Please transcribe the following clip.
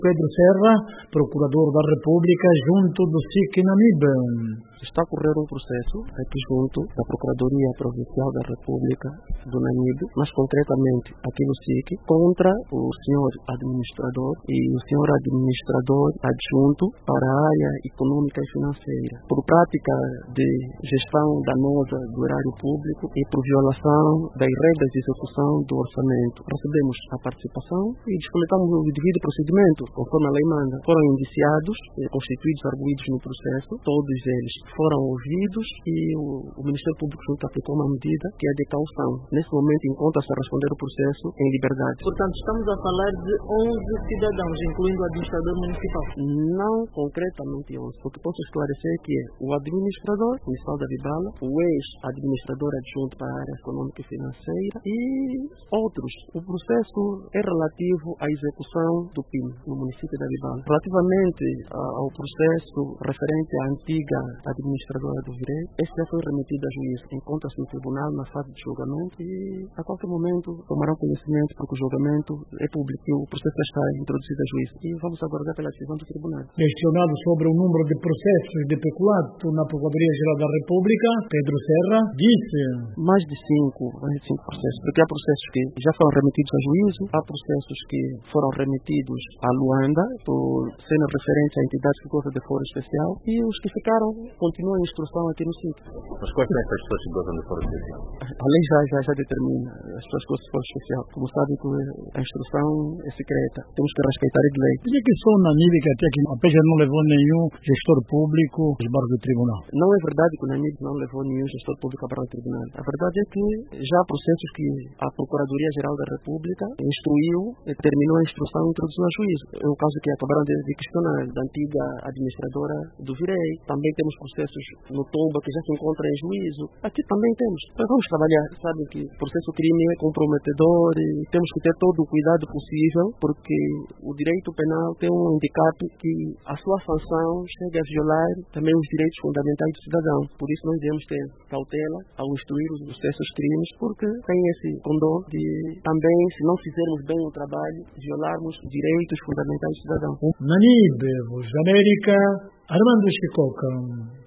Pedro Serra, procurador da República junto do SIC Namibe. Está a correr um processo aqui junto da Procuradoria Provincial da República do Namibe, mas concretamente aqui no SIC, contra o senhor administrador e o senhor administrador adjunto para a área econômica e financeira, por prática de gestão danosa do erário público e por violação das regras de execução do orçamento. Recebemos a participação e descoletamos o devido procedimento, conforme a lei manda. Foram indiciados, constituídos, arguidos no processo, todos eles foram ouvidos e o Ministério Público junto aplicou uma medida que é de caução. Nesse momento encontra-se a responder o processo em liberdade. Portanto, estamos a falar de 11 cidadãos, incluindo o administrador municipal. Não concretamente 11. O que posso esclarecer é que é o administrador municipal da Vibala, o ex-administrador adjunto para a área econômica e financeira e outros. O processo é relativo à execução do PIM no município da Vibala. Relativamente ao processo referente à antiga administradora do Virei, esse já foi remetido a juízo. Encontra-se no tribunal na fase de julgamento e a qualquer momento tomarão conhecimento porque o julgamento é público e o processo já está introduzido a juízo. E vamos aguardar pela decisão do tribunal. Questionado sobre o número de processos de peculato na Procuradoria-Geral da República, Pedro Serra disse: mais de cinco processos, porque há processos que já foram remetidos a juízo, há processos que foram remetidos à Luanda por sendo referentes a entidades que gozam de foro especial e os que ficaram continuam em instrução aqui no sítio. Mas quais são essas pessoas que gozam de foro especial? A lei já determina as pessoas que gozam de foro especial. Como sabem que a instrução é secreta, temos que respeitar a lei. Por que só na Namibe que até aqui a PJ não levou nenhum gestor público aos barcos do tribunal? Não é verdade que o Namibe não levou nenhum gestor público para o tribunal. A verdade é que já há processos que a Procuradoria-Geral da República instruiu, terminou a instrução e introduziu a juízo. É o caso que acabaram de questionar da antiga administradora do Virei. Também temos processos no Tomba que já se encontra em juízo. Aqui também temos. Mas vamos trabalhar. Sabem que o processo crime é comprometedor e temos que ter todo o cuidado possível porque o direito penal tem um handicap que a sua sanção chega a violar também os direitos fundamentais do cidadão. Por isso nós devemos ter cautela ao instruir os processos crimes porque tem esse condão de também, se não fizermos bem o trabalho, violarmos direitos fundamentais do cidadão. Namibe, Voz da América, Armando Chicoca.